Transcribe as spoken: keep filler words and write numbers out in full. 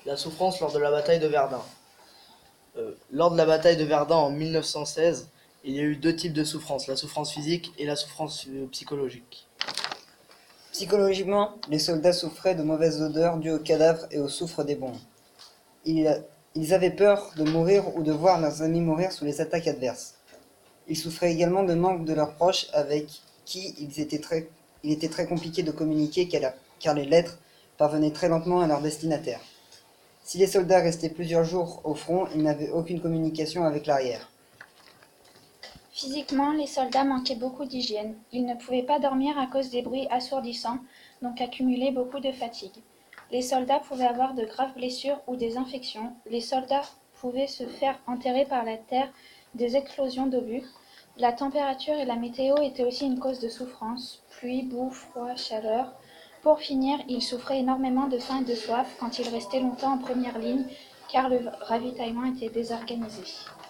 La souffrance lors de la bataille de Verdun. Euh, lors de la bataille de Verdun en mille neuf cent seize, il y a eu deux types de souffrance, la souffrance physique et la souffrance euh, psychologique. Psychologiquement, les soldats souffraient de mauvaises odeurs dues aux cadavres et au soufre des bombes. Ils, ils avaient peur de mourir ou de voir leurs amis mourir sous les attaques adverses. Ils souffraient également de manque de leurs proches avec qui ils étaient très, il était très compliqué de communiquer car les lettres parvenaient très lentement à leur destinataire. Si les soldats restaient plusieurs jours au front, ils n'avaient aucune communication avec l'arrière. Physiquement, les soldats manquaient beaucoup d'hygiène. Ils ne pouvaient pas dormir à cause des bruits assourdissants, donc accumulaient beaucoup de fatigue. Les soldats pouvaient avoir de graves blessures ou des infections. Les soldats pouvaient se faire enterrer par la terre des explosions d'obus. La température et la météo étaient aussi une cause de souffrance. Pluie, boue, froid, chaleur. Pour finir, ils souffraient énormément de faim et de soif quand ils restaient longtemps en première ligne, car le ravitaillement était désorganisé.